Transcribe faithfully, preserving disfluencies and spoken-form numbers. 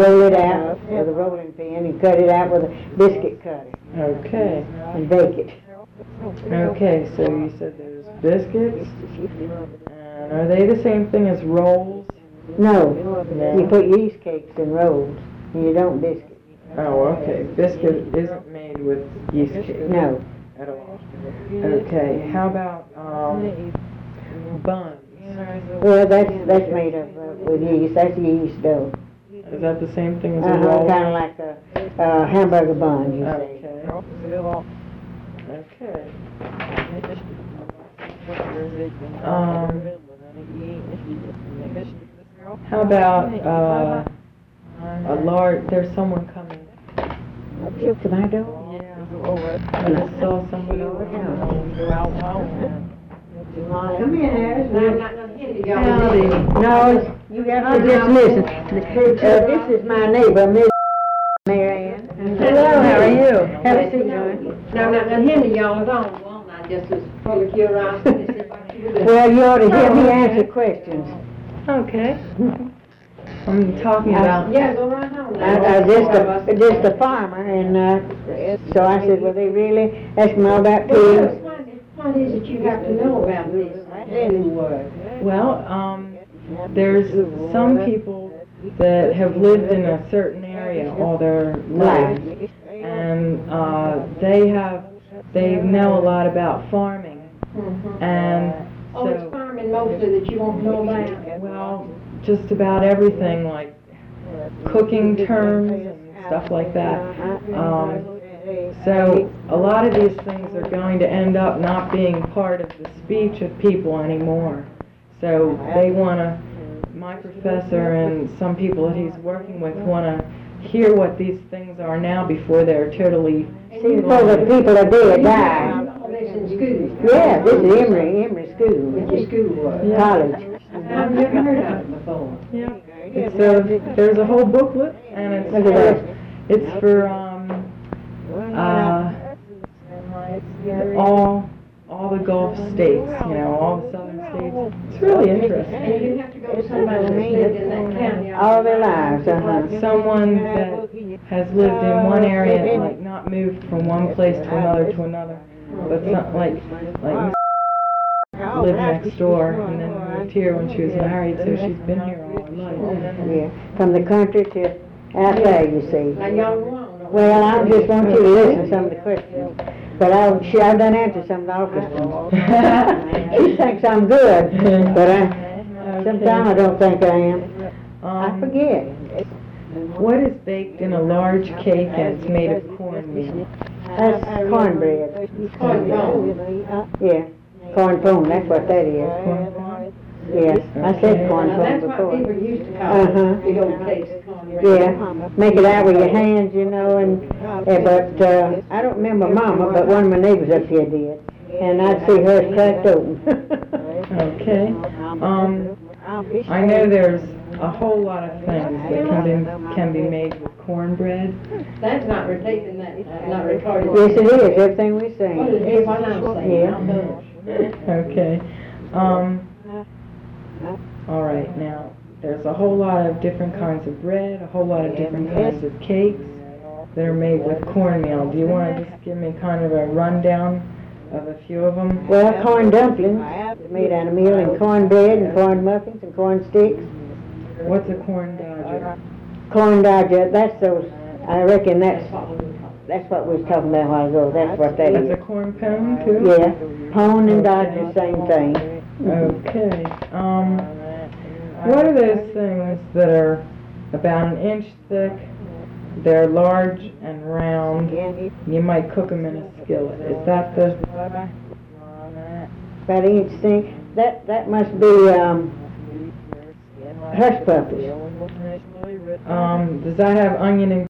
roll it out with a rolling pin and cut it out with a biscuit cutter. Okay. And bake it. Okay, so you said there's biscuits, and are they the same thing as rolls? No, No. you put yeast cakes in rolls, and you don't biscuit. Oh, okay. Biscuit isn't made with yeast cake. No. At all. Okay. How about um, buns? Well, that's that's made of uh, with yeast. That's yeast dough. Is that the same thing as a Uh-huh, roll? kind of like a uh, hamburger bun, you say. Okay. Okay. Um, how about uh, a large? There's someone coming. To my door? Yeah. I just saw someone over here. Come in, Harris. I'm not gonna hinder y'all. Howdy. No, you got to just listen. Uh, this is my neighbor, Miss Mary Ann. Hello, how are you? Have a seat, Joan. No, I'm not gonna hinder y'all at all. Well, I just was full of curiosity to see if I could do this. Well, you ought to hear me answer questions. Okay. I'm talking about. Yeah, go right home now. I, I just a, just a farmer, and uh, so I said, well, they really ask me all about pigs. What what is it you have to know about this? Well, um, there's some people that have lived in a certain area all their life, and uh, they have they know a lot about farming, Mhm. and Oh, it's so farming mostly that you won't know about. well, just about everything like cooking terms and stuff like that. Um, So a lot of these things are going to end up not being part of the speech of people anymore. So they want to, my professor and some people that he's working with want to hear what these things are now before they're totally. See, before the people are dead, die. All this in school. Yeah, this is Emory, Emory School, What your school was. college. I've never heard of it before. Yeah. It's a, there's a whole booklet, and it's Look at for, that. it's for um, uh, all all the Gulf states, you know, all the southern states. It's really And interesting. you have to go to somebody that's lived in that county. All their lives, uh-huh. Someone that has lived in one area and like not moved from one place to another to another, but some, like like lived next door and then moved here when she was married, so she's been here all her life. Yeah, from the country to out there, you see. Now, y'all go on. Well, I just want you to listen to some of the questions, but I, she, I've done answered some of the questions. She thinks I'm good, but I, sometimes I don't think I am. I Um, forget. what is baked in a large cake and it's made of cornmeal? That's cornbread. Corn pone. Yeah, corn pone, that's what that is. Corn pone? Yes, I said corn Now, pone that's what people before. used to call Uh-huh. it, the old case of cornbread. Yeah, make it out with your hands, you know, and, yeah, but, uh, I don't remember Mama, but one of my neighbors up here did, and I'd see hers cracked open. Okay. Um, I know there's a whole lot of things that can be, can be made with cornbread. That's not taken, that, uh, not recorded. Yes, it is, everything we What is say. it, what I'm saying? Yeah. I'm done. Okay. Um, all right, now, there's a whole lot of different kinds of bread, a whole lot of different kinds of cakes that are made with cornmeal. Do you want to just give me kind of a rundown of a few of them? Well, corn dumplings, made out of meal, and cornbread, and corn muffins, and corn sticks. What's a corn dodger? Corn dodger, that's those, I reckon that's, that's what we was talking about a while ago, that's what that That's is. a corn pone, too? Yeah, pone and dodger, same thing. Okay. Um, what are those things that are about an inch thick, they're large and round, you might cook them in a skillet? Is that the... About an inch thick, that, that must be, um, hush puppies. Um, does that have onion and